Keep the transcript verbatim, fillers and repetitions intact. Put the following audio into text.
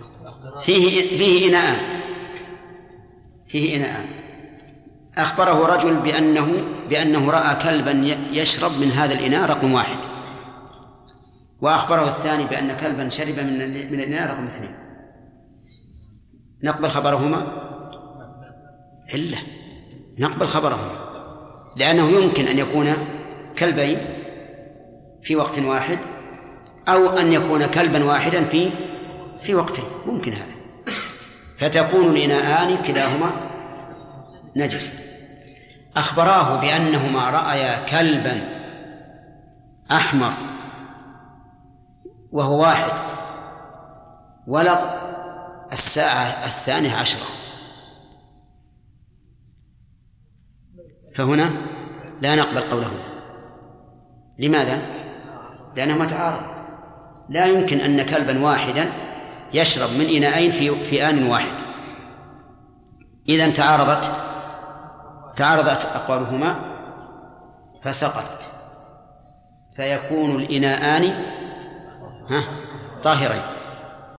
فيه فيه إناءان فيه إناءان أخبره رجل بأنه بأنه رأى كلبا يشرب من هذا الإناء رقم واحد، وأخبره الثاني بأن كلبا شرب من من الإناء رقم اثنين. نقبل خبرهما؟ إلا نقبل خبرهما، لأنه يمكن أن يكون كلبين في وقت واحد، أو أن يكون كلبا واحدا في في وقتين، ممكن هذا، فتكون الإناءان كلاهما نجس. أخبراه بأنهما رأيا كلبا أحمر وهو واحد ولغ الساعة الثانية عشرة، فهنا لا نقبل قوله. لماذا؟ لأنهما تعارض. لا يمكن أن كلبا واحدا يشرب من إناءين في في آن واحد، إذن تعارضت تعارضت أقوالهما فسقطت، فيكون الإناءان ها طاهرين.